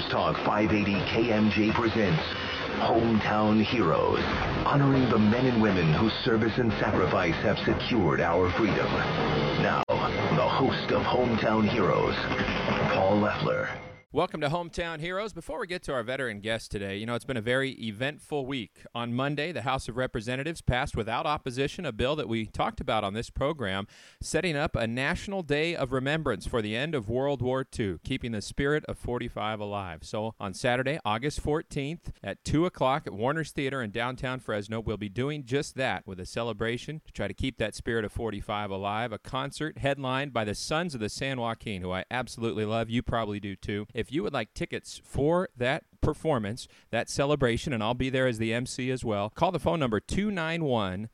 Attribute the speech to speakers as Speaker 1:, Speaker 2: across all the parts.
Speaker 1: Talk 580 KMJ presents Hometown Heroes, honoring the men and women whose service and sacrifice have secured our freedom. Now, the host of Hometown Heroes, Paul Leffler.
Speaker 2: Welcome to Hometown Heroes. Before we get to our veteran guest today, it's been a very eventful week. On Monday, the House of Representatives passed without opposition a bill that we talked about on this program, setting up a National Day of Remembrance for the end of World War II, keeping the spirit of 45 alive. So on Saturday, August 14th at 2 o'clock at Warner's Theater in downtown Fresno, we'll be doing just that with a celebration to try to keep that spirit of 45 alive, a concert headlined by the Sons of the San Joaquin, who I absolutely love. You probably do too. If you would like tickets for that performance, that celebration, and I'll be there as the MC as well, call the phone number 291-1239,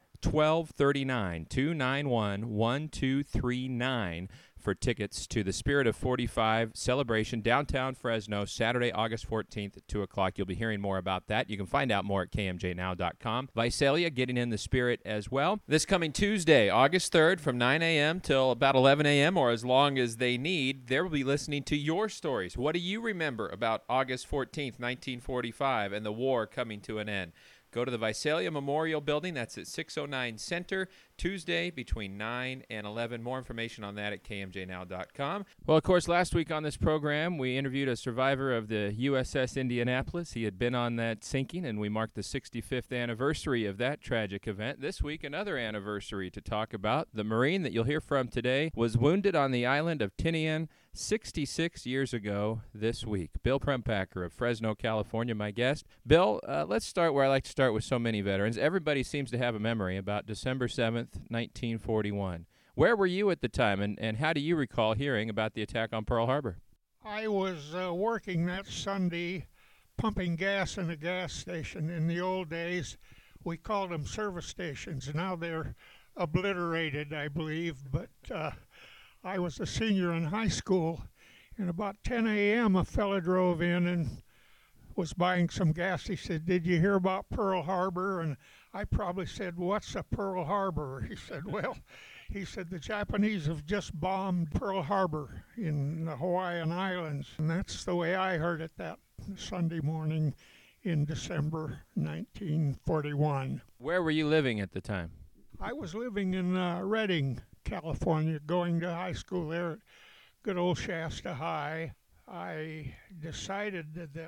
Speaker 2: 291-1239 for tickets to the Spirit of 45 celebration downtown Fresno, Saturday, August 14th at 2 o'clock. You'll be hearing more about that. You can find out more at kmjnow.com. Visalia getting in the spirit as well. This coming Tuesday, August 3rd, from 9 a.m. till about 11 a.m. or as long as they need, they will be listening to your stories. What do you remember about August 14th, 1945 and the war coming to an end? Go to the Visalia Memorial Building. That's at 609 Center, Tuesday between 9 and 11. More information on that at kmjnow.com. Well, of course, last week on this program, we interviewed a survivor of the USS Indianapolis. He had been on that sinking, and we marked the 65th anniversary of that tragic event. This week, another anniversary to talk about. The Marine that you'll hear from today was wounded on the island of Tinian 66 years ago this week. Bill Prempacker of Fresno, California, my guest. Bill, let's start where I like to start with so many veterans. Everybody seems to have a memory about December 7th, 1941. Where were you at the time, and how do you recall hearing about the attack on Pearl Harbor?
Speaker 3: I was working that Sunday pumping gas in a gas station. In the old days, we called them service stations. Now they're obliterated, I believe, but I was a senior in high school, and about 10 a.m. a fella drove in and was buying some gas. He said, "Did you hear about Pearl Harbor?" And I probably said, "What's a Pearl Harbor?" He said, "Well," he said, "the Japanese have just bombed Pearl Harbor in the Hawaiian Islands." And that's the way I heard it that Sunday morning in December 1941.
Speaker 2: Where were you living at the time?
Speaker 3: I was living in Redding, California, going to high school there at good old Shasta High. I decided that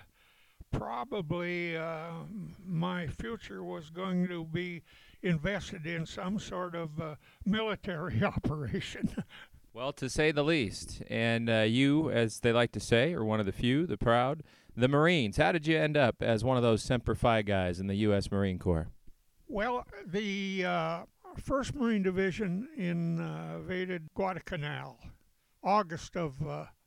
Speaker 3: probably my future was going to be invested in some sort of military operation.
Speaker 2: Well, to say the least. And you, as they like to say, are one of the few, the proud, the Marines. How did you end up as one of those Semper Fi guys in the U.S. Marine Corps?
Speaker 3: Well, the 1st Marine Division invaded Guadalcanal, August of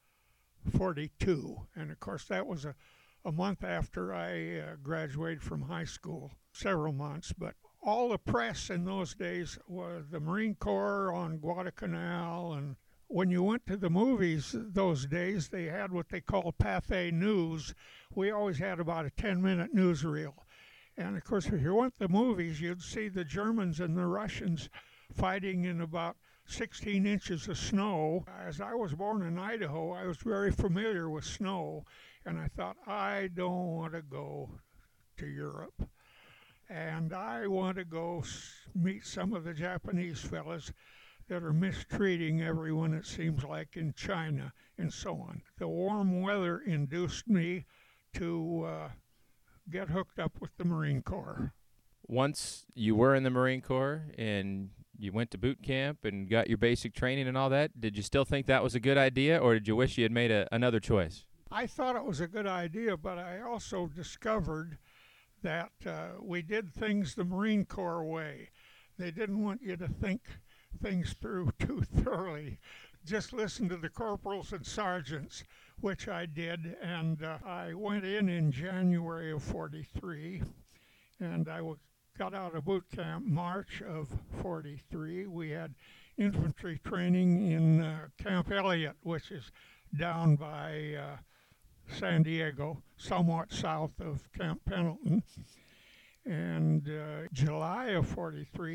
Speaker 3: 42. And, of course, that was a month after I graduated from high school, several months. But all the press in those days was the Marine Corps on Guadalcanal. And when you went to the movies those days, they had what they called Pathé News. We always had about a 10-minute newsreel. And, of course, if you went to the movies, you'd see the Germans and the Russians fighting in about 16 inches of snow. As I was born in Idaho, I was very familiar with snow, and I thought, I don't want to go to Europe. And I want to go meet some of the Japanese fellas that are mistreating everyone, it seems like, in China and so on. The warm weather induced me to get hooked up with the Marine Corps.
Speaker 2: Once you were in the Marine Corps and you went to boot camp and got your basic training and all that, did you still think that was a good idea, or did you wish you had made another choice?
Speaker 3: I thought it was a good idea, but I also discovered that we did things the Marine Corps way. They didn't want you to think things through too thoroughly. Just listen to the corporals and sergeants, which I did, and I went in January of 43, and I got out of boot camp March of 43. We had infantry training in Camp Elliott, which is down by San Diego, somewhat south of Camp Pendleton. And July of 43,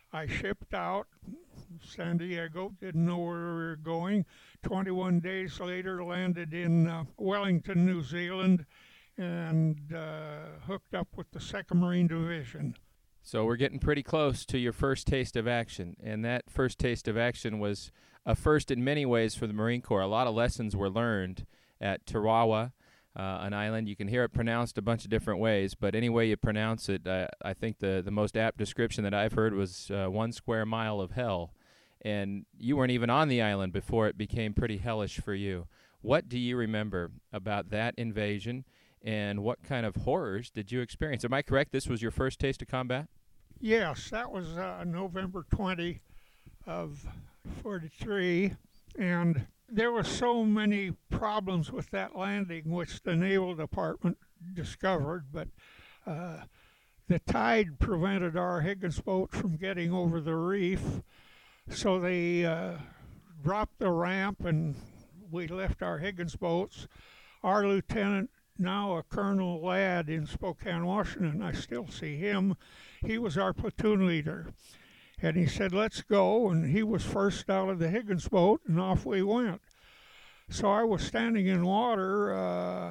Speaker 3: I shipped out San Diego, didn't know where we were going. 21 days later, landed in Wellington, New Zealand, and hooked up with the 2nd Marine Division.
Speaker 2: So we're getting pretty close to your first taste of action, and that first taste of action was a first in many ways for the Marine Corps. A lot of lessons were learned at Tarawa, an island. You can hear it pronounced a bunch of different ways, but any way you pronounce it, I think the most apt description that I've heard was 1 square mile of hell. And you weren't even on the island before it became pretty hellish for you. What do you remember about that invasion, and what kind of horrors did you experience? Am I correct? This was your first taste of combat?
Speaker 3: Yes, that was November 20 of 43, and there were so many problems with that landing, which the Naval Department discovered, but the tide prevented our Higgins boat from getting over the reef, so they dropped the ramp and we left our Higgins boats. Our lieutenant, now a Colonel Ladd in Spokane, Washington, I still see him. He was our platoon leader. And he said, let's go. And he was first out of the Higgins boat, and off we went. So I was standing in water,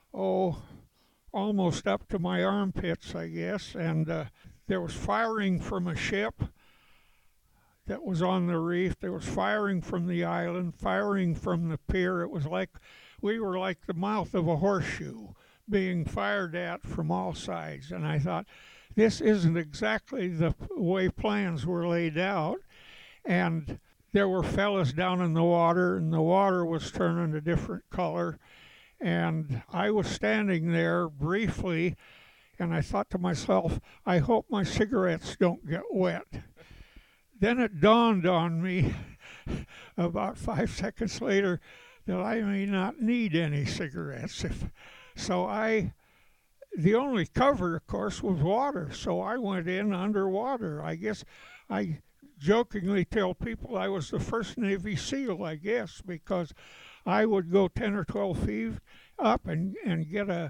Speaker 3: almost up to my armpits, I guess. And there was firing from a ship that was on the reef. There was firing from the island, firing from the pier. It was like we were like the mouth of a horseshoe being fired at from all sides. And I thought, this isn't exactly the way plans were laid out. And there were fellas down in the water, and the water was turning a different color. And I was standing there briefly, and I thought to myself, I hope my cigarettes don't get wet. Then it dawned on me about 5 seconds later that I may not need any cigarettes. The only cover, of course, was water, so I went in underwater. I guess I jokingly tell people I was the first Navy SEAL, I guess, because I would go 10 or 12 feet up and get a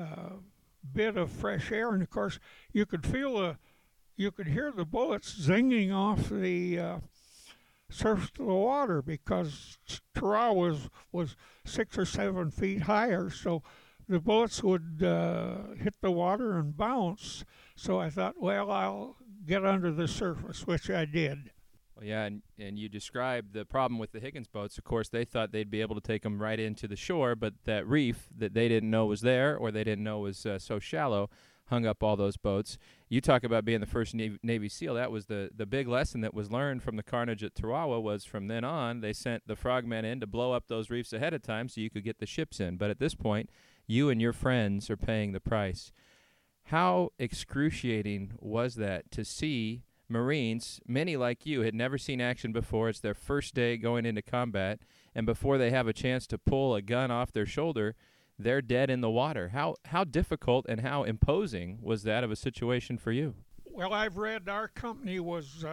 Speaker 3: bit of fresh air, and of course you could hear the bullets zinging off the surface of the water because Tarawa was 6 or 7 feet higher, so the bullets would hit the water and bounce. So I thought, well, I'll get under the surface, which I did.
Speaker 2: Well, yeah, and you described the problem with the Higgins boats. Of course, they thought they'd be able to take them right into the shore, but that reef that they didn't know was there, or they didn't know was so shallow, hung up all those boats. You talk about being the first Navy SEAL. That was the big lesson that was learned from the carnage at Tarawa. Was from then on, they sent the frogmen in to blow up those reefs ahead of time so you could get the ships in. But at this point, you and your friends are paying the price. How excruciating was that to see Marines, many like you, had never seen action before. It's their first day going into combat, and before they have a chance to pull a gun off their shoulder, they're dead in the water. How difficult and how imposing was that of a situation for you?
Speaker 3: Well, I've read our company was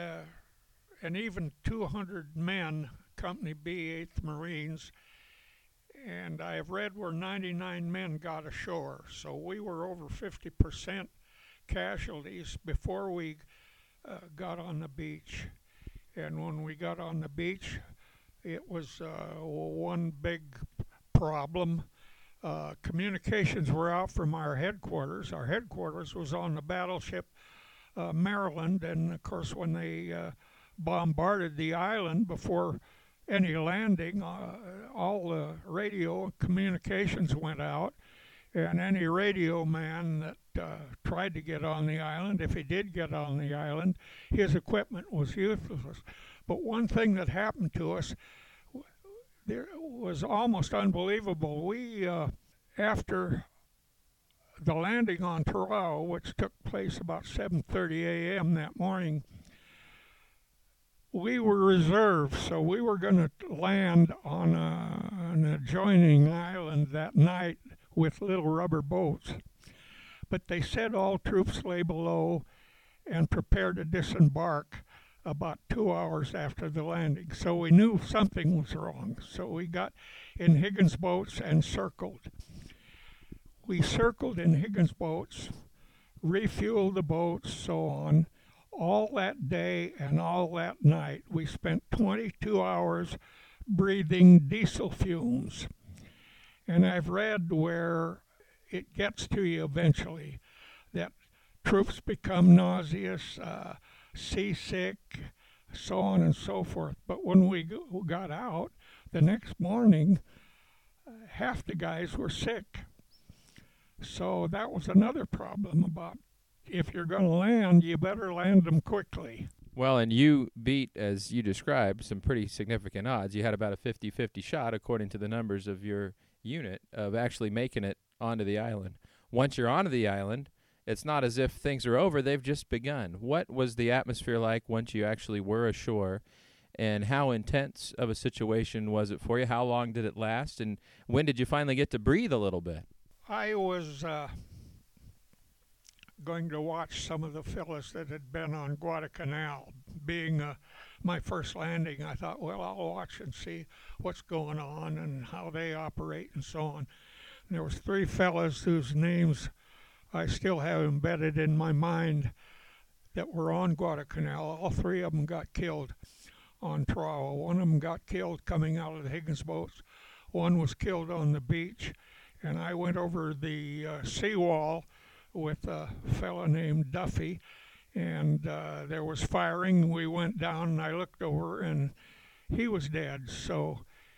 Speaker 3: an even 200 men, Company B, 8th Marines, and I have read where 99 men got ashore. So we were over 50% casualties before we got on the beach. And when we got on the beach, it was one big problem. Communications were out from our headquarters. Our headquarters was on the battleship Maryland, and of course when they bombarded the island before any landing, all the radio communications went out, and any radio man that tried to get on the island, if he did get on the island, his equipment was useless. But one thing that happened to us there was almost unbelievable. We, after the landing on Tarawa, which took place about 7:30 a.m. that morning, we were reserved, so we were going to land on an adjoining island that night with little rubber boats. But they said all troops lay below and prepared to disembark about 2 hours after the landing. So we knew something was wrong. So we got in Higgins boats and circled. We circled in Higgins boats, refueled the boats, so on. all that day and all that night, we spent 22 hours breathing diesel fumes. And I've read where it gets to you eventually, that troops become nauseous, seasick, so on and so forth. But when we got out the next morning, half the guys were sick. So that was another problem about if you're going to land, you better land them quickly.
Speaker 2: Well, and you beat, as you described, some pretty significant odds. You had about a 50-50 shot, according to the numbers of your unit, of actually making it onto the island. Once you're onto the island, it's not as if things are over. They've just begun. What was the atmosphere like once you actually were ashore, and how intense of a situation was it for you? How long did it last, and when did you finally get to breathe a little bit?
Speaker 3: I was going to watch some of the fellas that had been on Guadalcanal. Being my first landing, I thought, well, I'll watch and see what's going on and how they operate and so on. And there was 3 fellas whose names I still have embedded in my mind that were on Guadalcanal. All 3 of them got killed on Tarawa. One of them got killed coming out of the Higgins boats. One was killed on the beach. And I went over the seawall with a fellow named Duffy, and there was firing. We went down, and I looked over, and he was dead. So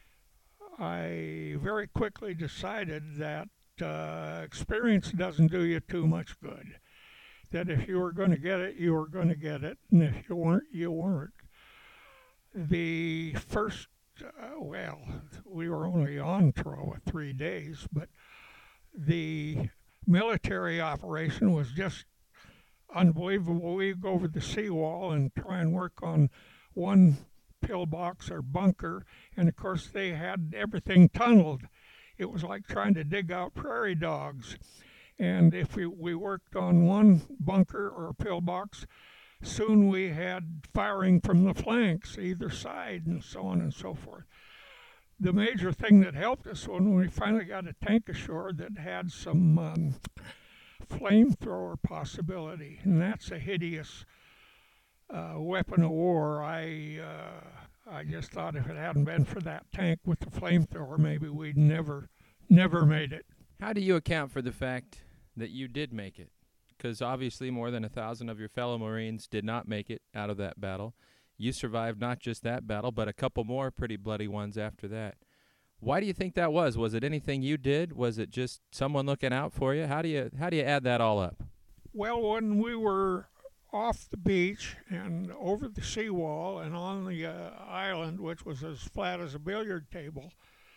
Speaker 3: I very quickly decided that experience doesn't do you too much good. That if you were going to get it, you were going to get it, and if you weren't, you weren't. The first, well, we were only on Tarawa 3 days, but the military operation was just unbelievable. We'd go over the seawall and try and work on one pillbox or bunker, and of course they had everything tunneled. It was like trying to dig out prairie dogs. And if we worked on one bunker or pillbox, soon we had firing from the flanks, either side, and so on and so forth. The major thing that helped us when we finally got a tank ashore that had some flamethrower possibility, and that's a hideous weapon of war. I just thought if it hadn't been for that tank with the flamethrower, maybe we'd never made it.
Speaker 2: How do you account for the fact that you did make it? Because obviously more than 1,000 of your fellow Marines did not make it out of that battle. You survived not just that battle, but a couple more pretty bloody ones after that. Why do you think that was? Was it anything you did? Was it just someone looking out for you? How do you add that all up?
Speaker 3: Well, when we were off the beach and over the seawall and on the island, which was as flat as a billiard table,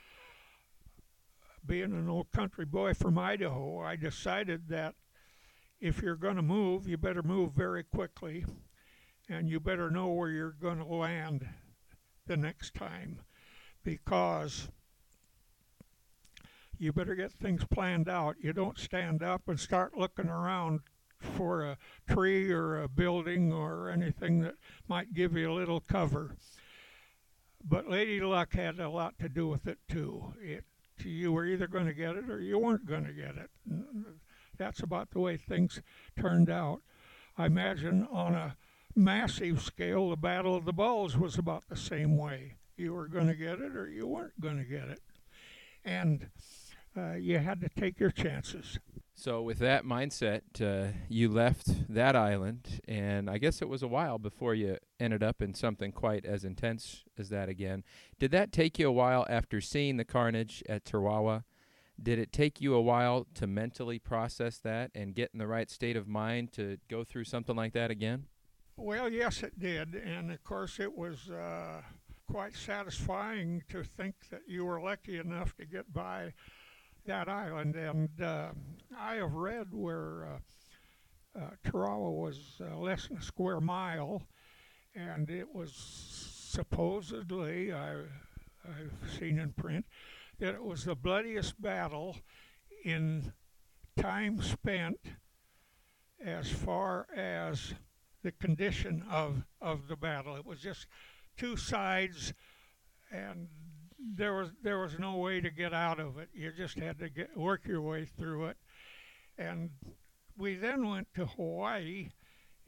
Speaker 3: being an old country boy from Idaho, I decided that if you're going to move, you better move very quickly, and you better know where you're going to land the next time, because you better get things planned out. You don't stand up and start looking around for a tree or a building or anything that might give you a little cover. But Lady Luck had a lot to do with it too. You were either going to get it or you weren't going to get it. That's about the way things turned out. I imagine on a massive scale, the Battle of the Bulge was about the same way. You were going to get it or you weren't going to get it. And you had to take your chances.
Speaker 2: So with that mindset, you left that island, and I guess it was a while before you ended up in something quite as intense as that again. Did that take you a while after seeing the carnage at Tarawa? Did it take you a while to mentally process that and get in the right state of mind to go through something like that again?
Speaker 3: Well, yes, it did. And of course, it was quite satisfying to think that you were lucky enough to get by that island. And I have read where Tarawa was less than a square mile, and it was supposedly, I've seen in print, that it was the bloodiest battle in time spent as far as the condition of the battle. It was just two sides, and there was no way to get out of it. You just had to work your way through it. And we then went to Hawaii,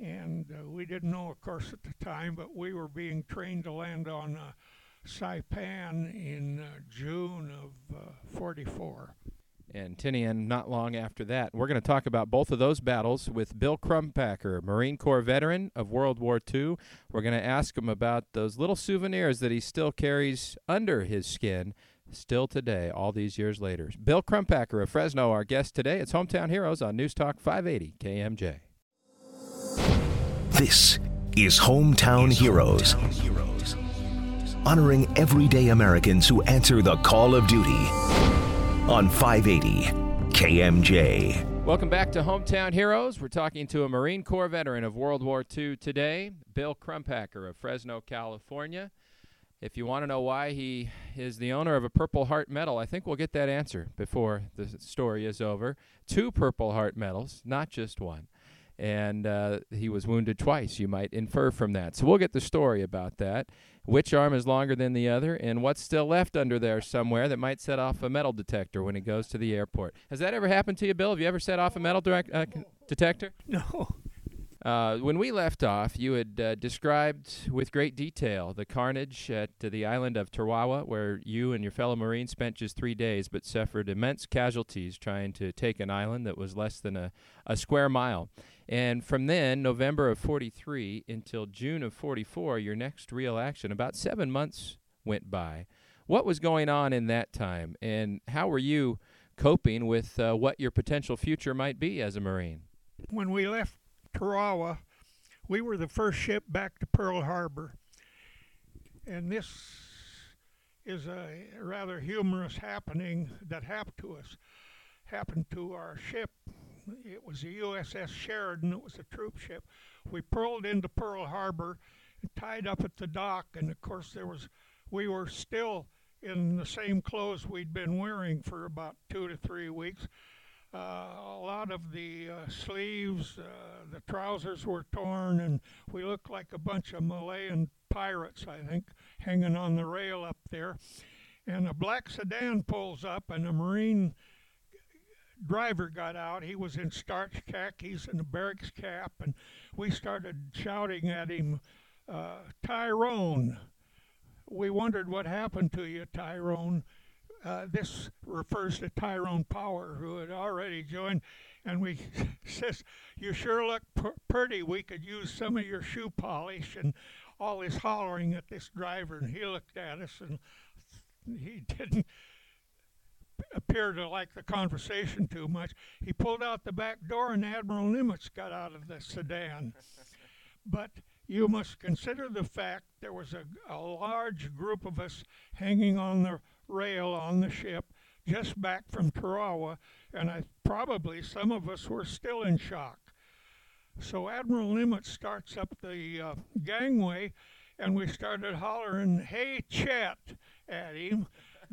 Speaker 3: And we didn't know, of course, at the time, but we were being trained to land on Saipan in June of 44.
Speaker 2: And Tinian not long after that. We're going to talk about both of those battles with Bill Crumpacker, Marine Corps veteran of World War II. We're going to ask him about those little souvenirs that he still carries under his skin still today, all these years later. Bill Crumpacker of Fresno, our guest today. It's Hometown Heroes on News Talk 580 KMJ.
Speaker 1: This is Hometown Heroes. Honoring everyday Americans who answer the call of duty on 580 KMJ.
Speaker 2: Welcome back to Hometown Heroes. We're talking to a Marine Corps veteran of World War II today, Bill Crumpacker of Fresno, California. If you want to know why he is the owner of a Purple Heart medal, I think we'll get that answer before the story is over. 2 Purple Heart medals, not just one. And he was wounded twice, you might infer from that. So we'll get the story about that. Which arm is longer than the other, and what's still left under there somewhere that might set off a metal detector when he goes to the airport. Has that ever happened to you, Bill? Have you ever set off a metal detector?
Speaker 3: No.
Speaker 2: When we left off, you had described with great detail the carnage at the island of Tarawa, where you and your fellow Marines spent just 3 days but suffered immense casualties trying to take an island that was less than a square mile. And from then, November of 43 until June of 44, your next real action, about 7 months went by. What was going on in that time, and how were you coping with what your potential future might be as a Marine?
Speaker 3: When we left Tarawa, we were the first ship back to Pearl Harbor. And this is a rather humorous happening that happened to us. Happened to our ship. It was the USS Sheridan. It was a troop ship. We pulled into Pearl Harbor and tied up at the dock. And of course, we were still in the same clothes we'd been wearing for about 2 to 3 weeks. A lot of the sleeves, the trousers were torn, and we looked like a bunch of Malayan pirates, I think, hanging on the rail up there. And a black sedan pulls up, and a Marine driver got out. He was in starch khakis and a barracks cap, and we started shouting at him, Tyrone. We wondered what happened to you, Tyrone. This refers to Tyrone Power, who had already joined, and we says, you sure look pretty. We could use some of your shoe polish, and all this hollering at this driver, and he looked at us, and he didn't appear to like the conversation too much. He pulled out the back door, and Admiral Nimitz got out of the sedan. But you must consider the fact there was a large group of us hanging on the rail on the ship just back from Tarawa, and probably some of us were still in shock. So Admiral Nimitz starts up the gangway, and we started hollering, hey, Chet, at him.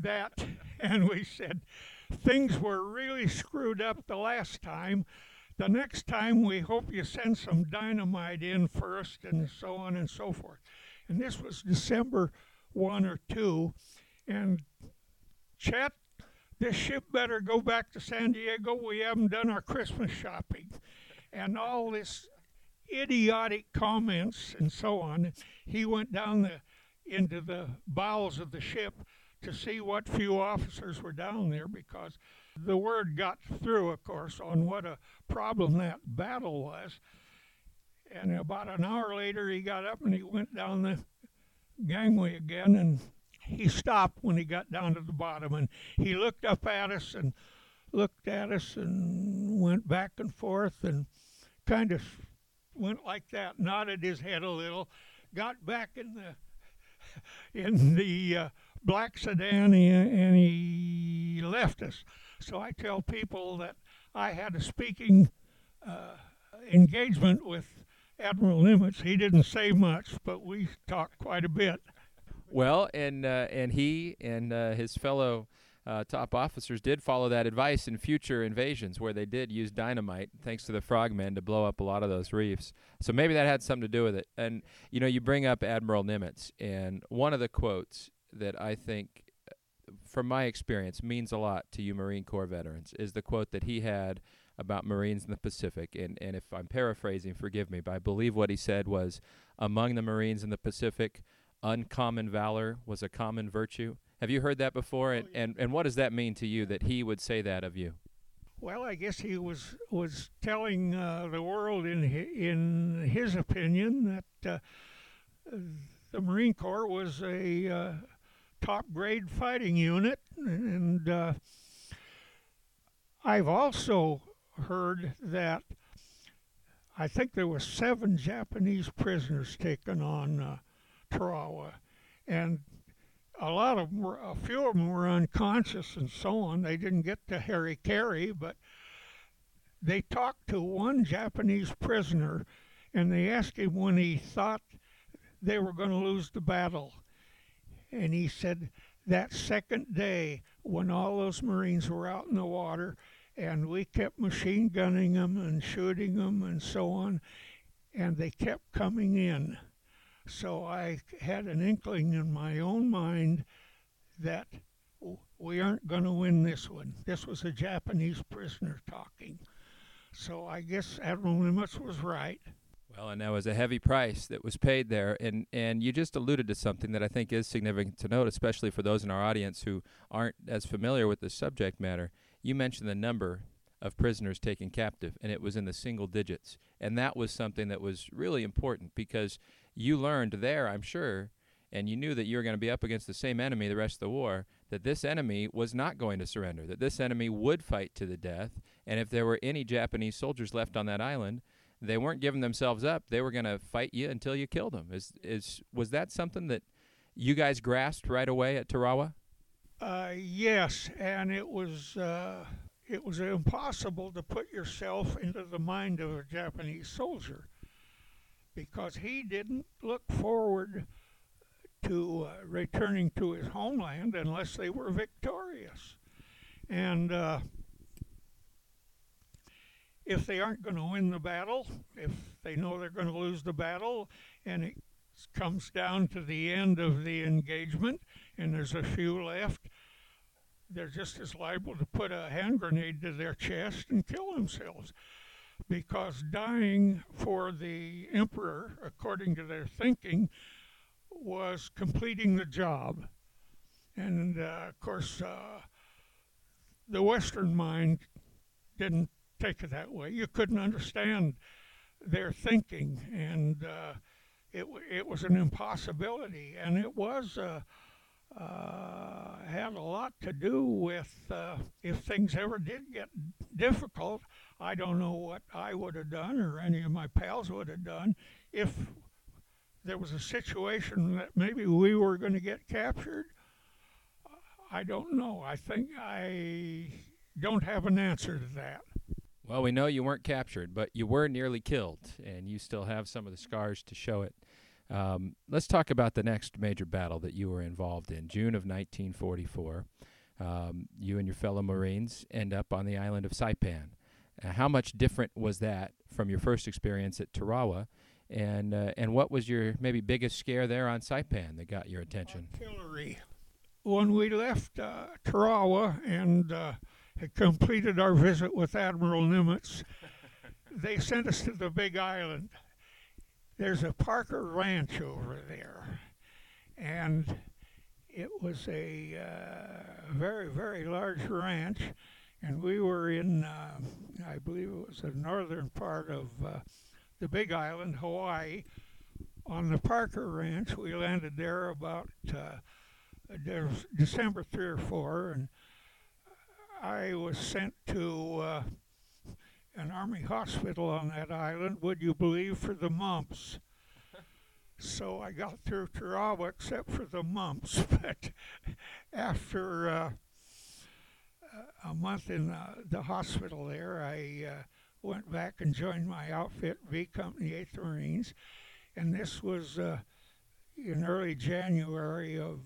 Speaker 3: And we said, things were really screwed up the last time. The next time, we hope you send some dynamite in first, and so on and so forth. And this was December 1 or 2, and Chet, this ship better go back to San Diego. We haven't done our Christmas shopping. And all this idiotic comments and so on. He went down into the bowels of the ship to see what few officers were down there, because the word got through, of course, on what a problem that battle was. And about an hour later, he got up and he went down the gangway again, and he stopped when he got down to the bottom, and he looked up at us and looked at us and went back and forth and kind of went like that, nodded his head a little, got back in the black sedan, and he left us. So I tell people that I had a speaking engagement with Admiral Nimitz. He didn't say much, but we talked quite a bit.
Speaker 2: Well, and he and his fellow top officers did follow that advice in future invasions, where they did use dynamite, thanks to the frogmen, to blow up a lot of those reefs. So maybe that had something to do with it. And, you know, you bring up Admiral Nimitz, and one of the quotes that I think, from my experience, means a lot to you Marine Corps veterans is the quote that he had about Marines in the Pacific. And if I'm paraphrasing, forgive me, but I believe what he said was, among the Marines in the Pacific, uncommon valor was a common virtue. Have you heard that before? And what does that mean to you that he would say that of you?
Speaker 3: Well, I guess he was telling the world in his opinion that the Marine Corps was a top grade fighting unit, and I've also heard that I think there were 7 Japanese prisoners taken on Tarawa, and a few of them were unconscious and so on. They didn't get to Harikari, but they talked to one Japanese prisoner, and they asked him when he thought they were going to lose the battle. And he said that second day when all those Marines were out in the water and we kept machine gunning them and shooting them and so on, and they kept coming in. So I had an inkling in my own mind that we aren't going to win this one. This was a Japanese prisoner talking. So I guess Admiral Nimitz was right.
Speaker 2: Well, and that was a heavy price that was paid there. And you just alluded to something that I think is significant to note, especially for those in our audience who aren't as familiar with the subject matter. You mentioned the number of prisoners taken captive, and it was in the single digits. And that was something that was really important because you learned there, I'm sure, and you knew that you were going to be up against the same enemy the rest of the war, that this enemy was not going to surrender, that this enemy would fight to the death, and if there were any Japanese soldiers left on that island, they weren't giving themselves up. They were going to fight you until you killed them. Was that something that you guys grasped right away at Tarawa?
Speaker 3: Yes, and it was impossible to put yourself into the mind of a Japanese soldier because he didn't look forward to returning to his homeland unless they were victorious. And if they aren't going to win the battle, if they know they're going to lose the battle, and it comes down to the end of the engagement, and there's a few left, they're just as liable to put a hand grenade to their chest and kill themselves. Because dying for the emperor, according to their thinking, was completing the job. And, of course, the Western mind didn't take it that way. You couldn't understand their thinking, and it was an impossibility. And it was had a lot to do with if things ever did get difficult, I don't know what I would have done or any of my pals would have done if there was a situation that maybe we were going to get captured. I don't know. I think I don't have an answer to that.
Speaker 2: Well, we know you weren't captured, but you were nearly killed, and you still have some of the scars to show it. Let's talk about the next major battle that you were involved in, June of 1944. You and your fellow Marines end up on the island of Saipan. How much different was that from your first experience at Tarawa? And what was your maybe biggest scare there on Saipan that got your attention?
Speaker 3: Artillery. When we left Tarawa and had completed our visit with Admiral Nimitz, they sent us to the Big Island. There's a Parker Ranch over there, and it was a very, very large ranch, and we were in, I believe it was the northern part of the Big Island, Hawaii. On the Parker Ranch, we landed there about December 3 or 4, and I was sent to an Army hospital on that island, would you believe, for the mumps. So I got through Tarawa except for the mumps. But after a month in the hospital there, I went back and joined my outfit, V Company 8th Marines. And this was in early January of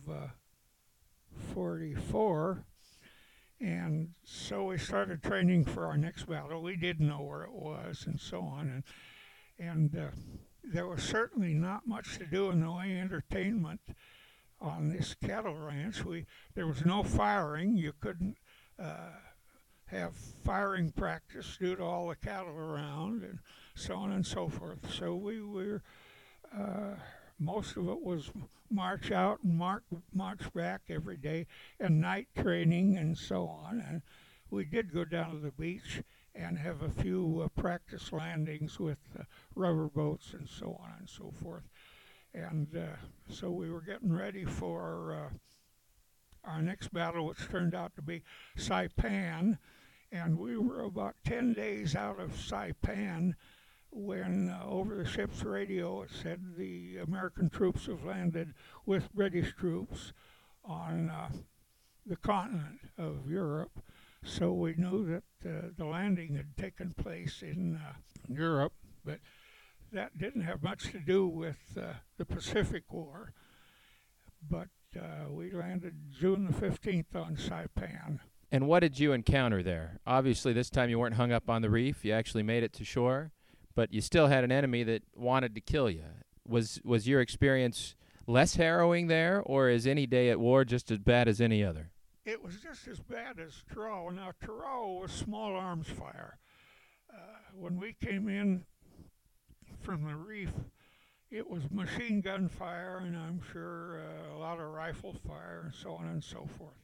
Speaker 3: 44. And so we started training for our next battle. We didn't know where it was and so on. And there was certainly not much to do in the way of entertainment on this cattle ranch. There was no firing. You couldn't have have firing practice due to all the cattle around and so on and so forth. So we were, most of it was march out and march back every day and night training and so on. And we did go down to the beach and have a few practice landings with rubber boats and so on and so forth. And so we were getting ready for our next battle, which turned out to be Saipan. And we were about 10 days out of Saipan when over the ship's radio it said the American troops have landed with British troops on the continent of Europe. So we knew that the landing had taken place in Europe, but that didn't have much to do with the Pacific War. But we landed June the 15th on Saipan.
Speaker 2: And what did you encounter there? Obviously, this time you weren't hung up on the reef. You actually made it to shore, but you still had an enemy that wanted to kill you. Was your experience less harrowing there, or is any day at war just as bad as any other?
Speaker 3: It was just as bad as Tarawa. Now, Tarawa was small arms fire. When we came in from the reef, it was machine gun fire, and I'm sure a lot of rifle fire, and so on and so forth.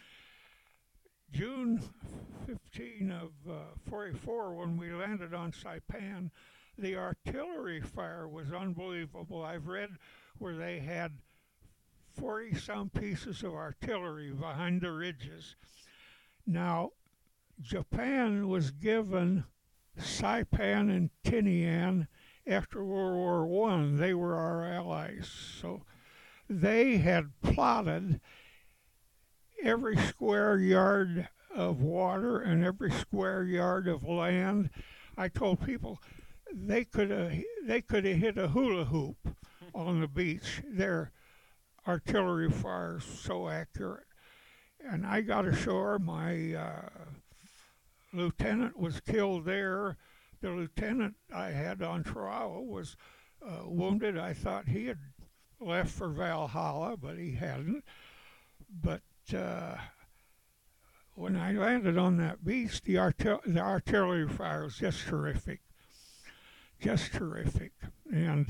Speaker 3: June 15 of 44, when we landed on Saipan, the artillery fire was unbelievable. I've read where they had 40-some pieces of artillery behind the ridges. Now, Japan was given Saipan and Tinian after World War I. They were our allies. So they had plotted every square yard of water and every square yard of land. I told people they could have hit a hula hoop on the beach. Their artillery fire is so accurate. And I got ashore. My lieutenant was killed there. The lieutenant I had on Tarawa was wounded. I thought he had left for Valhalla, but he hadn't. But when I landed on that beach, the artillery fire was just terrific. Just terrific. And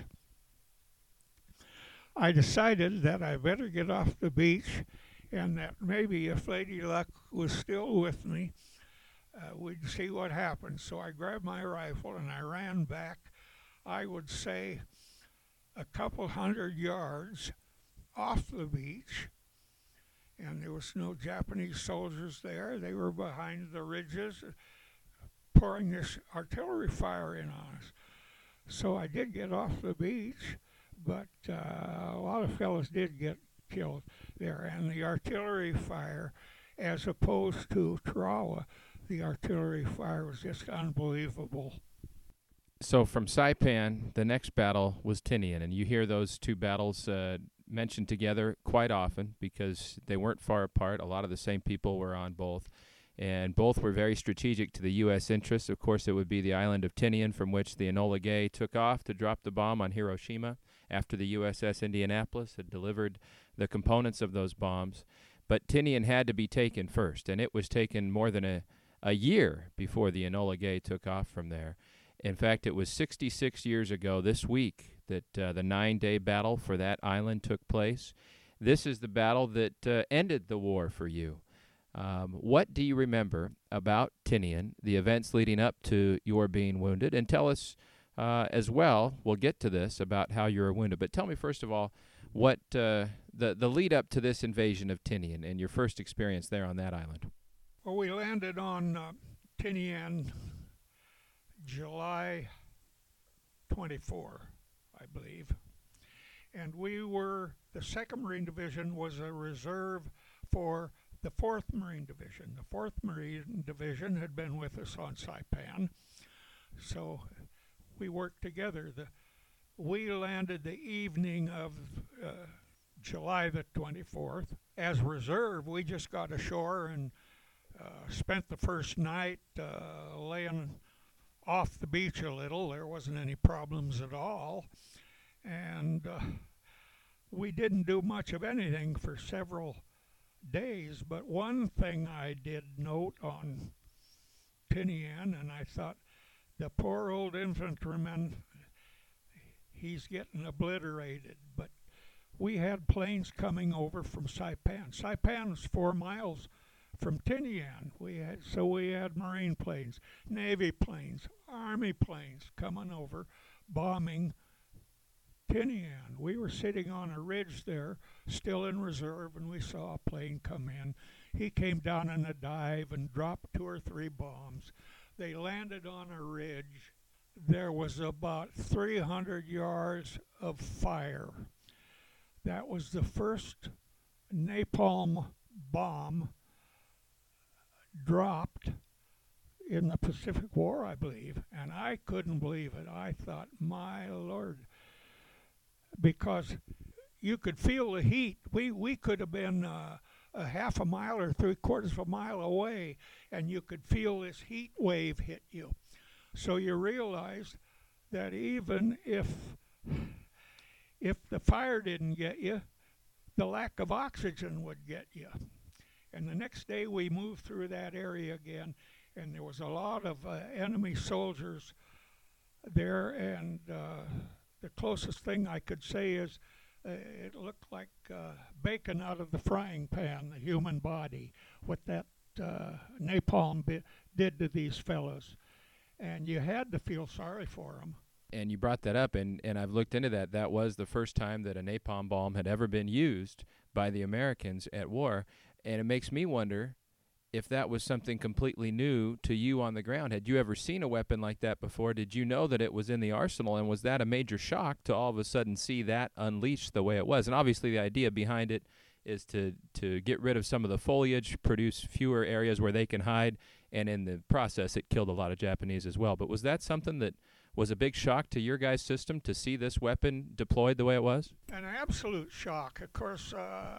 Speaker 3: I decided that I better get off the beach and that maybe if Lady Luck was still with me, we'd see what happened. So I grabbed my rifle and I ran back, I would say, a couple 100 yards off the beach. And there was no Japanese soldiers there. They were behind the ridges pouring this artillery fire in on us. So I did get off the beach, but a lot of fellows did get killed there. And the artillery fire, as opposed to Tarawa, the artillery fire was just unbelievable.
Speaker 2: So from Saipan, the next battle was Tinian, and you hear those two battles mentioned together quite often because they weren't far apart. A lot of the same people were on both, and both were very strategic to the U.S. interests. Of course, it would be the island of Tinian from which the Enola Gay took off to drop the bomb on Hiroshima after the USS Indianapolis had delivered the components of those bombs. But Tinian had to be taken first, and it was taken more than a year before the Enola Gay took off from there. In fact, it was 66 years ago this week that the 9-day battle for that island took place. This is the battle that ended the war for you. What do you remember about Tinian, the events leading up to your being wounded? And tell us as well, we'll get to this, about how you were wounded. But tell me, first of all, what the lead up to this invasion of Tinian and your first experience there on that island.
Speaker 3: Well, we landed on Tinian July 24, I believe. And the 2nd Marine Division was a reserve for the 4th Marine Division. The 4th Marine Division had been with us on Saipan, so we worked together. We landed the evening of July the 24th. As reserve, we just got ashore and spent the first night laying off the beach a little. There wasn't any problems at all. And we didn't do much of anything for several days. But one thing I did note on Tinian, and I thought, the poor old infantryman, he's getting obliterated. But we had planes coming over from Saipan. Saipan was 4 miles from Tinian. We had Marine planes, Navy planes, Army planes coming over, bombing Tinian. We were sitting on a ridge there, still in reserve, and we saw a plane come in. He came down in a dive and dropped 2 or 3 bombs. They landed on a ridge. There was about 300 yards of fire. That was the first napalm bomb dropped in the Pacific War, I believe, and I couldn't believe it. I thought, my Lord, because you could feel the heat. We could have been a half a mile or 3/4 of a mile away, and you could feel this heat wave hit you. So you realized that even if the fire didn't get you, the lack of oxygen would get you. And the next day we moved through that area again, and there was a lot of enemy soldiers there, and the closest thing I could say is it looked like bacon out of the frying pan, the human body, what that napalm did to these fellows. And you had to feel sorry for them.
Speaker 2: And you brought that up, and I've looked into that. That was the first time that a napalm bomb had ever been used by the Americans at war. And it makes me wonder if that was something completely new to you on the ground. Had you ever seen a weapon like that before? Did you know that it was in the arsenal? And was that a major shock to all of a sudden see that unleashed the way it was? And obviously the idea behind it is to get rid of some of the foliage, produce fewer areas where they can hide, and in the process it killed a lot of Japanese as well. But was that something that was a big shock to your guys' system to see this weapon deployed the way it was?
Speaker 3: An absolute shock. Of course,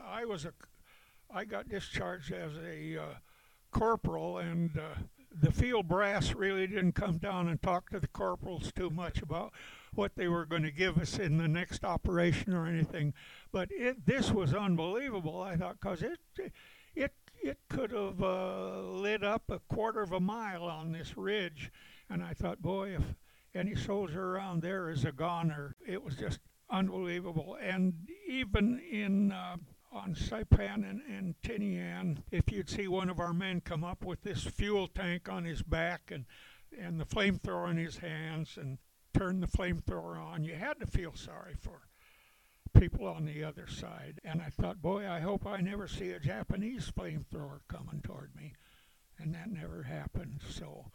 Speaker 3: I got discharged as a corporal, and the field brass really didn't come down and talk to the corporals too much about what they were going to give us in the next operation or anything. But this was unbelievable, I thought, because it could have lit up 1/4 of a mile on this ridge. And I thought, boy, if any soldier around there is a goner. It was just unbelievable. And even on Saipan and Tinian, if you'd see one of our men come up with this fuel tank on his back and the flamethrower in his hands and turn the flamethrower on, you had to feel sorry for people on the other side. And I thought, boy, I hope I never see a Japanese flamethrower coming toward me. And that never happened. So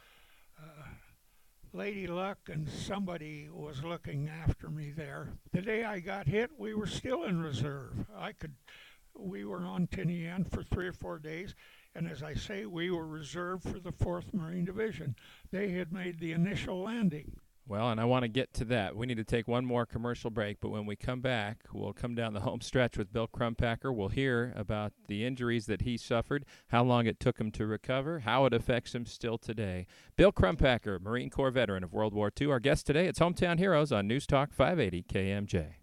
Speaker 3: Lady Luck and somebody was looking after me there. The day I got hit, we were still in reserve. We were on Tinian for 3 or 4 days, and as I say, we were reserved for the 4th Marine Division. They had made the initial landing.
Speaker 2: Well, and I want to get to that. We need to take one more commercial break, but when we come back, we'll come down the home stretch with Bill Crumpacker. We'll hear about the injuries that he suffered, how long it took him to recover, how it affects him still today. Bill Crumpacker, Marine Corps veteran of World War II. Our guest today, it's Hometown Heroes on News Talk 580 KMJ.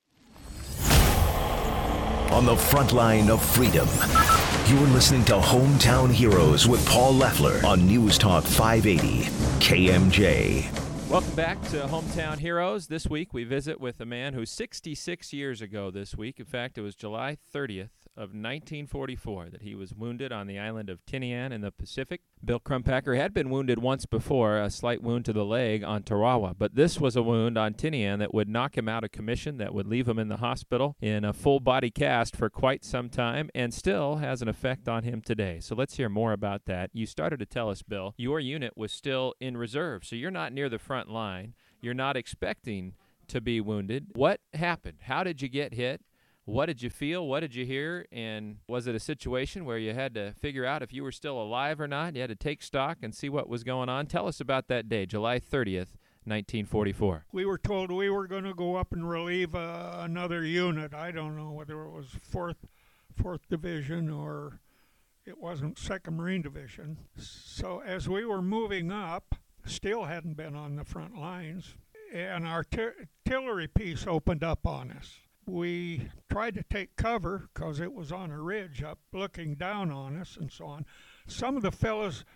Speaker 1: On the front line of freedom, you're listening to Hometown Heroes with Paul Leffler on News Talk 580 KMJ.
Speaker 2: Welcome back to Hometown Heroes. This week we visit with a man who 66 years ago this week, in fact it was July 30th of 1944, that he was wounded on the island of Tinian in the Pacific. Bill Crumpacker had been wounded once before, a slight wound to the leg on Tarawa, but this was a wound on Tinian that would knock him out of commission, that would leave him in the hospital in a full-body cast for quite some time, and still has an effect on him today. So let's hear more about that. You started to tell us, Bill, your unit was still in reserve, so you're not near the front line. You're not expecting to be wounded. What happened? How did you get hit? What did you feel? What did you hear? And was it a situation where you had to figure out if you were still alive or not? You had to take stock and see what was going on. Tell us about that day, July 30th, 1944.
Speaker 3: We were told we were going to go up and relieve another unit. I don't know whether it was 4th Division or it wasn't 2nd Marine Division. So as we were moving up, still hadn't been on the front lines, and our artillery piece opened up on us. We tried to take cover because it was on a ridge up looking down on us and so on. Some of the fellows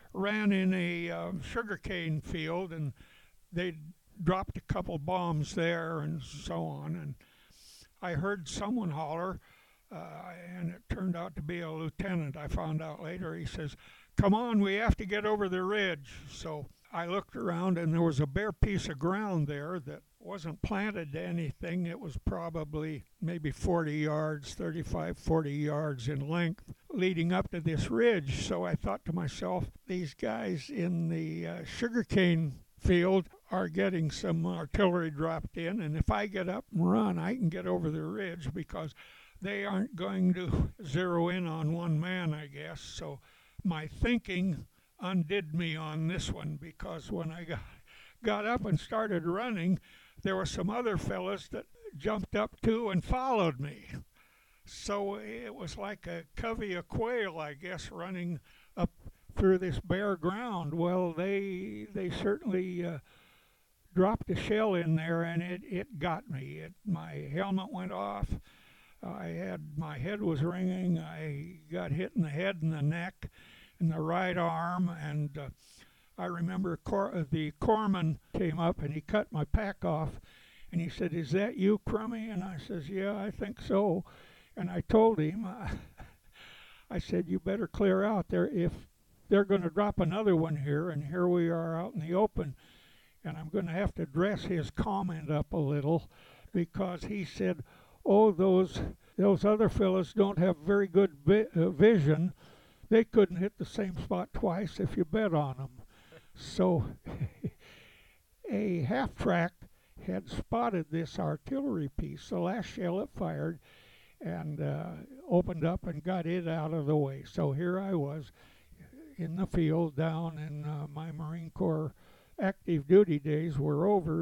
Speaker 3: ran in a sugarcane field, and they dropped a couple bombs there and so on. And I heard someone holler, and it turned out to be a lieutenant. I found out later. He says, "Come on, we have to get over the ridge." So I looked around, and there was a bare piece of ground there that wasn't planted to anything. It was probably maybe 40 yards, 35, 40 yards in length, leading up to this ridge. So I thought to myself, these guys in the sugarcane field are getting some artillery dropped in, and if I get up and run, I can get over the ridge because they aren't going to zero in on one man, I guess. So my thinking undid me on this one, because when I got up and started running, there were some other fellas that jumped up too and followed me. So it was like a covey of quail, I guess, running up through this bare ground. Well, they certainly dropped a shell in there, and it got me. My helmet went off. My head was ringing. I got hit in the head and the neck and the right arm, and I remember the corpsman came up and he cut my pack off, and he said, "Is that you, Crummy?" And I says, "Yeah, I think so." And I told him, I said, "You better clear out there if they're going to drop another one here," and here we are out in the open. And I'm going to have to dress his comment up a little, because he said, "Oh, those other fellas don't have very good vision. They couldn't hit the same spot twice if you bet on them." So a half-track had spotted this artillery piece, the last shell it fired, and opened up and got it out of the way. So here I was in the field down in my Marine Corps active duty days were over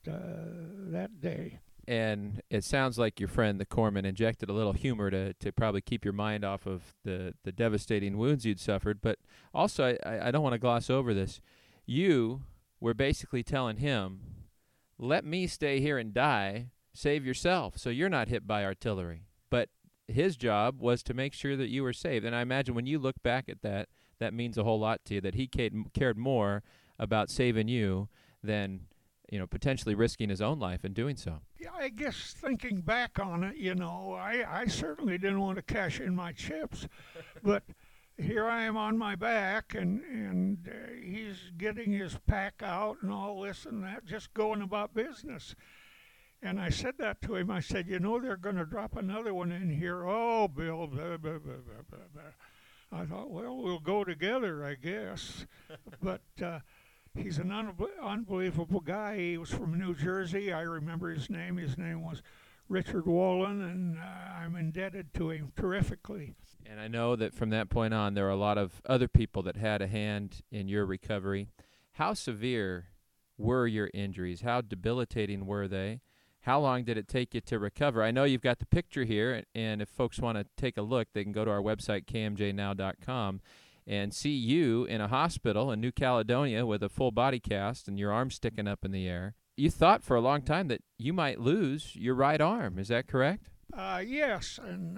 Speaker 3: that day.
Speaker 2: And it sounds like your friend, the corpsman, injected a little humor to probably keep your mind off of the devastating wounds you'd suffered. But also, I don't want to gloss over this. You were basically telling him, "Let me stay here and die, save yourself, so you're not hit by artillery." But his job was to make sure that you were saved. And I imagine when you look back at that, that means a whole lot to you, that he cared more about saving you than potentially risking his own life in doing so.
Speaker 3: Yeah, I guess thinking back on it, I certainly didn't want to cash in my chips, but here I am on my back, and he's getting his pack out and all this and that, just going about business. And I said that to him. I said, "They're going to drop another one in here." "Oh, Bill, blah, blah, blah, blah, blah, blah." I thought, well, we'll go together, I guess. But he's an unbelievable guy. He was from New Jersey. I remember his name. His name was Richard Wallen, and I'm indebted to him terrifically.
Speaker 2: And I know that from that point on, there are a lot of other people that had a hand in your recovery. How severe were your injuries? How debilitating were they? How long did it take you to recover? I know you've got the picture here, and if folks want to take a look, they can go to our website, kmjnow.com, and see you in a hospital in New Caledonia with a full body cast and your arm sticking up in the air. You thought for a long time that you might lose your right arm. Is that correct?
Speaker 3: Yes, and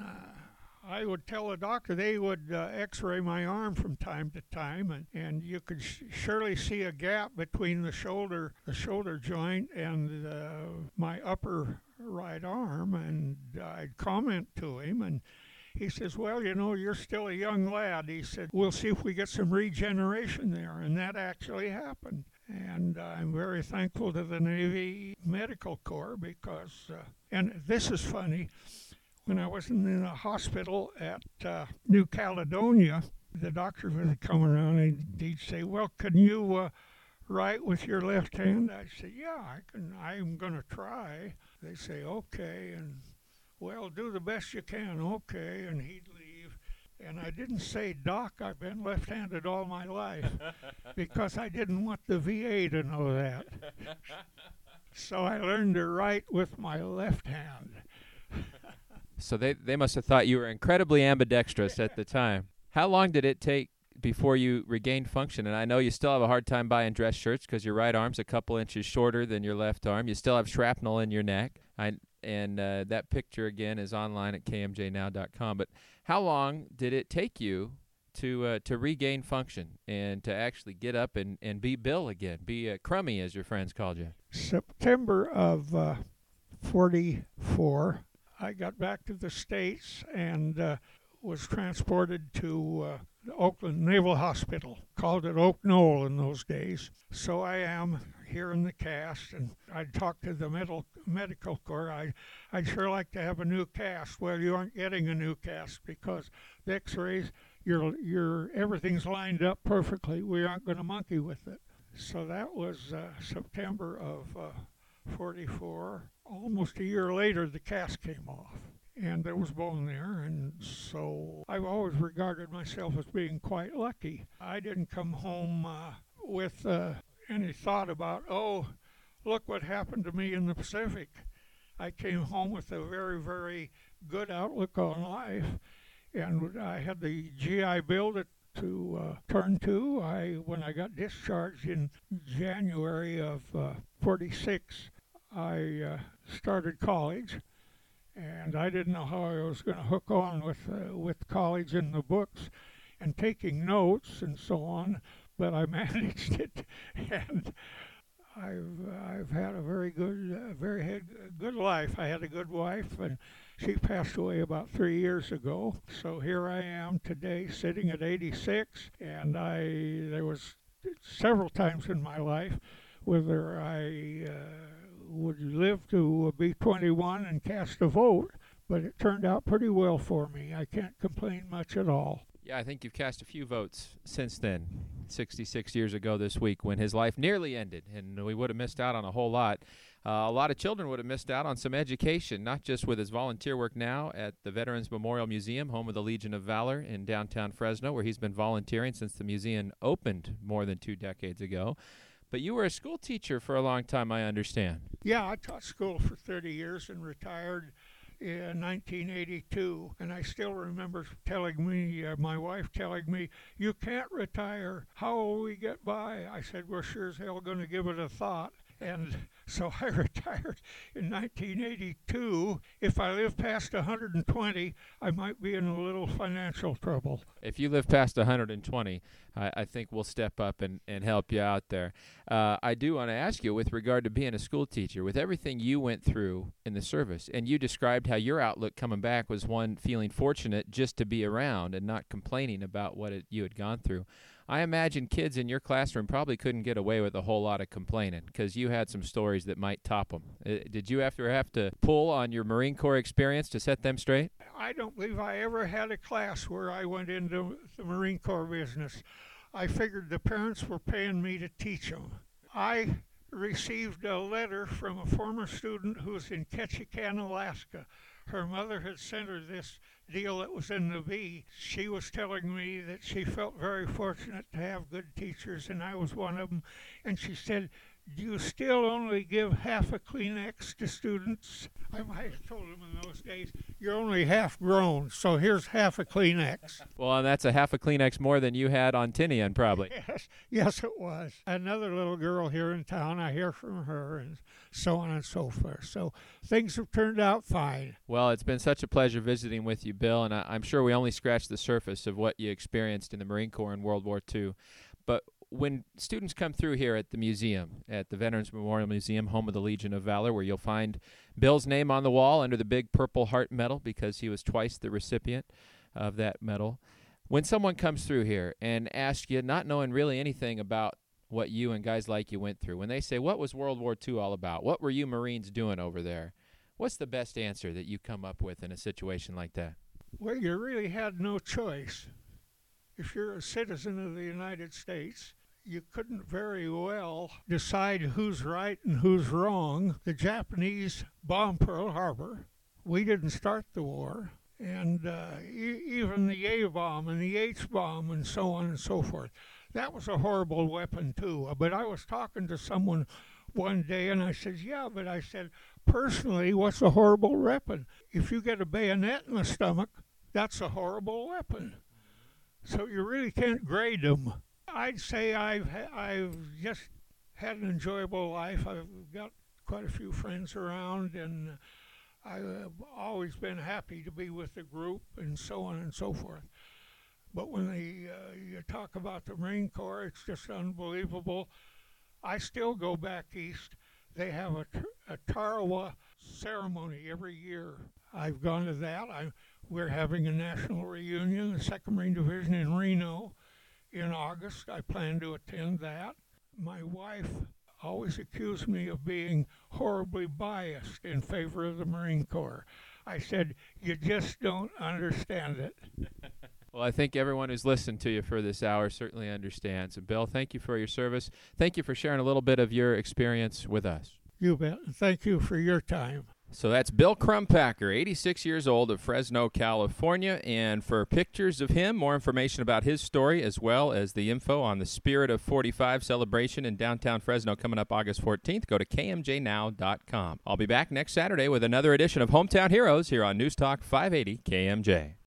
Speaker 3: I would tell the doctor they would x-ray my arm from time to time, and you could surely see a gap between the shoulder joint and my upper right arm, and I'd comment to him, and he says, "Well, you're still a young lad." He said, "We'll see if we get some regeneration there," and that actually happened. And I'm very thankful to the Navy Medical Corps because, and this is funny, when I was in a hospital at New Caledonia, the doctor would come around and he'd say, "Well, can you write with your left hand?" I said, "Yeah, I can. I'm going to try." They say, "Okay," and, "Well, do the best you can." "Okay," and he'd leave. And I didn't say, "Doc, I've been left-handed all my life," because I didn't want the VA to know that. So I learned to write with my left hand.
Speaker 2: So they must have thought you were incredibly ambidextrous at the time. How long did it take before you regained function? And I know you still have a hard time buying dress shirts because your right arm's a couple inches shorter than your left arm. You still have shrapnel in your neck. And that picture, again, is online at kmjnow.com. But how long did it take you to regain function and to actually get up and be Bill again, be Crummy, as your friends called you?
Speaker 3: September of 44, I got back to the States and was transported to the Oakland Naval Hospital. Called it Oak Knoll in those days. So I am here in the cast, and I'd talk to the medical corps. I'd sure like to have a new cast. Well, you aren't getting a new cast because the X-rays, your everything's lined up perfectly. We aren't going to monkey with it. So that was September of 44. Almost a year later, the cast came off, and there was bone there, and so I've always regarded myself as being quite lucky. I didn't come home with any thought about, oh, look what happened to me in the Pacific. I came home with a very, very good outlook on life, and I had the GI Bill to turn to. When I got discharged in January of 46, I started college, and I didn't know how I was going to hook on with college and the books and taking notes and so on, but I managed it, and I've had a very good life. I had a good wife, and she passed away about 3 years ago. So here I am today, sitting at 86, and there was several times in my life whether I would live to be 21 and cast a vote, but it turned out pretty well for me. I can't complain much at all.
Speaker 2: Yeah, I think you've cast a few votes since then, 66 years ago this week, when his life nearly ended, and we would have missed out on a whole lot. A lot of children would have missed out on some education, not just with his volunteer work now at the Veterans Memorial Museum, home of the Legion of Valor in downtown Fresno, where he's been volunteering since the museum opened more than 2 decades ago. But you were a school teacher for a long time, I understand.
Speaker 3: Yeah, I taught school for 30 years and retired in 1982, and I still remember my wife telling me, you can't retire, how will we get by? I said, we're sure as hell going to give it a thought. And so I retired in 1982. If I live past 120, I might be in a little financial trouble.
Speaker 2: If you live past 120, I think we'll step up and help you out there. I do want to ask you, with regard to being a school teacher, with everything you went through in the service, and you described how your outlook coming back was one feeling fortunate just to be around and not complaining about what you had gone through. I imagine kids in your classroom probably couldn't get away with a whole lot of complaining because you had some stories that might top them. Did you have to pull on your Marine Corps experience to set them straight?
Speaker 3: I don't believe I ever had a class where I went into the Marine Corps business. I figured the parents were paying me to teach them. I received a letter from a former student who was in Ketchikan, Alaska. Her mother had sent her this deal that was in the V. She was telling me that she felt very fortunate to have good teachers, and I was one of them. And she said, do you still only give half a Kleenex to students? I might have told them in those days, you're only half grown, so here's half a Kleenex.
Speaker 2: Well, and that's a half a Kleenex more than you had on Tinian, probably.
Speaker 3: Yes, it was. Another little girl here in town, I hear from her, and so on and so forth. So things have turned out fine.
Speaker 2: Well, it's been such a pleasure visiting with you, Bill, and I'm sure we only scratched the surface of what you experienced in the Marine Corps in World War II. But when students come through here at the museum, at the Veterans Memorial Museum, home of the Legion of Valor, where you'll find Bill's name on the wall under the big Purple Heart medal because he was twice the recipient of that medal. When someone comes through here and asks you, not knowing really anything about what you and guys like you went through, when they say, what was World War II all about? What were you Marines doing over there? What's the best answer that you come up with in a situation like that?
Speaker 3: Well, you really had no choice. If you're a citizen of the United States, you couldn't very well decide who's right and who's wrong. The Japanese bombed Pearl Harbor. We didn't start the war. And even the A-bomb and the H-bomb and so on and so forth. That was a horrible weapon, too. But I was talking to someone one day, and I said, personally, what's a horrible weapon? If you get a bayonet in the stomach, that's a horrible weapon. So you really can't grade them. I'd say I've just had an enjoyable life. I've got quite a few friends around, and I've always been happy to be with the group and so on and so forth. But when you talk about the Marine Corps, it's just unbelievable. I still go back east. They have a Tarawa ceremony every year. I've gone to that. We're having a national reunion, the 2nd Marine Division in Reno in August. I plan to attend that. My wife always accused me of being horribly biased in favor of the Marine Corps. I said, you just don't understand it.
Speaker 2: Well, I think everyone who's listened to you for this hour certainly understands. And Bill, thank you for your service. Thank you for sharing a little bit of your experience with us.
Speaker 3: You bet. Thank you for your time.
Speaker 2: So that's Bill Crumpacker, 86 years old, of Fresno, California. And for pictures of him, more information about his story, as well as the info on the Spirit of 45 celebration in downtown Fresno coming up August 14th, go to kmjnow.com. I'll be back next Saturday with another edition of Hometown Heroes here on News Talk 580 KMJ.